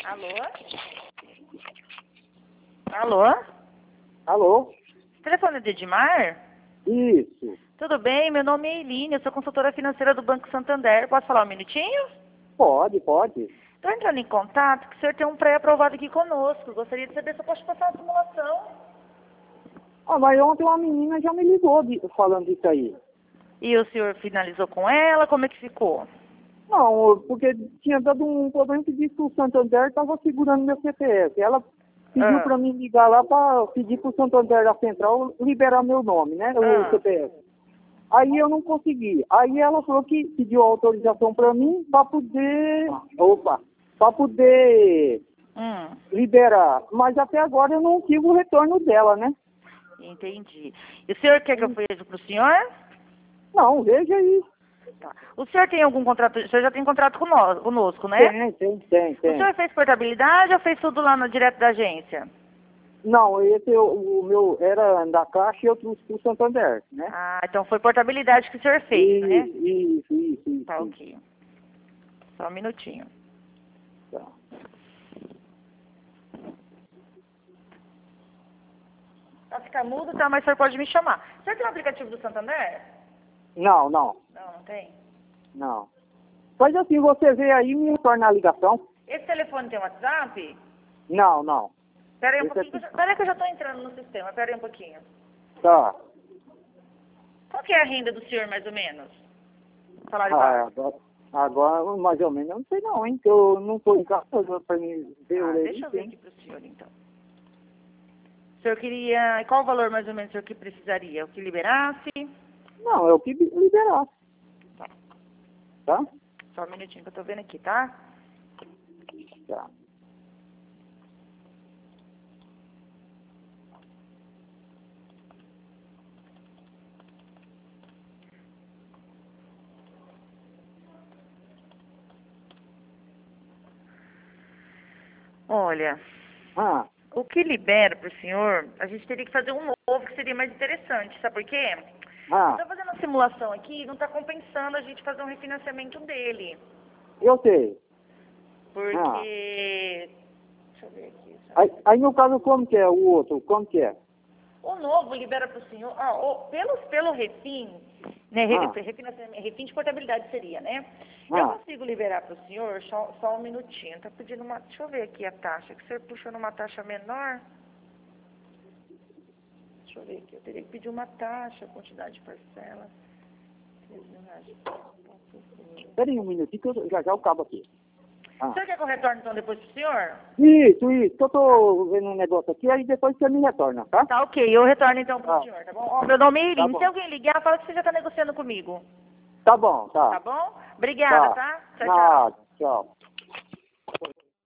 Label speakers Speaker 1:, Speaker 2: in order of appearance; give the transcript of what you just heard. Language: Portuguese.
Speaker 1: Alô? Alô?
Speaker 2: Alô?
Speaker 1: Telefone de Edmar?
Speaker 2: Isso.
Speaker 1: Tudo bem? Meu nome é Eline, eu sou consultora financeira do Banco Santander. Posso falar um minutinho?
Speaker 2: Pode, pode.
Speaker 1: Estou entrando em contato que o senhor tem um pré-aprovado aqui conosco. Gostaria de saber se eu posso passar uma simulação.
Speaker 2: Ah, mas ontem uma menina já me ligou falando disso aí.
Speaker 1: E o senhor finalizou com ela? Como é que ficou?
Speaker 2: Não, porque tinha dado um problema que disse que o Santander estava segurando meu CPF. Ela pediu para mim ligar lá para pedir para o Santander da Central liberar meu nome, né? O CPF. Aí eu não consegui. Aí ela falou que pediu autorização para mim para poder... para poder liberar. Mas até agora eu não tive o retorno dela, né?
Speaker 1: Entendi. E o senhor quer que eu veja para o senhor?
Speaker 2: Não, veja aí.
Speaker 1: Tá. O senhor tem algum contrato? O senhor já tem contrato conosco, né?
Speaker 2: Tem.
Speaker 1: O senhor fez portabilidade ou fez tudo lá no direto da agência?
Speaker 2: Não, o meu era da Caixa e eu trouxe para o Santander, né?
Speaker 1: Ah, então foi portabilidade que o senhor fez, né?
Speaker 2: Isso.
Speaker 1: Tá, ok. Só um minutinho.
Speaker 2: Tá.
Speaker 1: Pra ficar mudo, tá? Mas o senhor pode me chamar. O senhor tem um aplicativo do Santander?
Speaker 2: Não.
Speaker 1: Não tem?
Speaker 2: Não. Mas assim, você vê aí e me retorna a ligação?
Speaker 1: Esse telefone tem WhatsApp?
Speaker 2: Não.
Speaker 1: Pera aí um
Speaker 2: Esse
Speaker 1: pouquinho. Pera aí que eu já tô entrando no sistema. Pera aí um pouquinho.
Speaker 2: Tá.
Speaker 1: Qual que é a renda do senhor, mais ou menos? Salário básico.
Speaker 2: Agora, mais ou menos, eu não sei não, hein? Que eu não estou em casa para mim ver o leite.
Speaker 1: Deixa eu ver aqui pro senhor, então. O senhor queria... Qual o valor, mais ou menos, o senhor que precisaria? O que liberasse?
Speaker 2: Não, é o que liberar. Tá?
Speaker 1: Só um minutinho que eu tô vendo aqui, tá?
Speaker 2: Tá.
Speaker 1: Olha, o que libera para o senhor, a gente teria que fazer um novo que seria mais interessante, sabe por quê? Eu tô fazendo uma simulação aqui e não está compensando a gente fazer um refinanciamento dele.
Speaker 2: Eu sei.
Speaker 1: Porque... Deixa eu ver aqui.
Speaker 2: Aí no caso, como que é o outro? Como que é?
Speaker 1: O novo libera para o senhor, pelo refim, né, refim de portabilidade seria, né? Eu consigo liberar para o senhor, só um minutinho, tá pedindo uma, deixa eu ver aqui a taxa, que o senhor puxou numa taxa menor. Deixa eu ver aqui, eu teria que pedir uma taxa, quantidade de parcela.
Speaker 2: Espera aí um minutinho que eu já acabo aqui.
Speaker 1: O senhor quer que eu retorne então depois pro senhor?
Speaker 2: Isso, que eu tô vendo um negócio aqui, aí depois você me retorna, tá?
Speaker 1: Tá, ok, eu retorno então pro senhor, tá bom? Ó, meu nome é Irine,
Speaker 2: Tá bom.
Speaker 1: se alguém ligar, fala que você já tá negociando comigo.
Speaker 2: Tá bom, tá.
Speaker 1: Tá bom? Obrigada, tá?
Speaker 2: Tchau.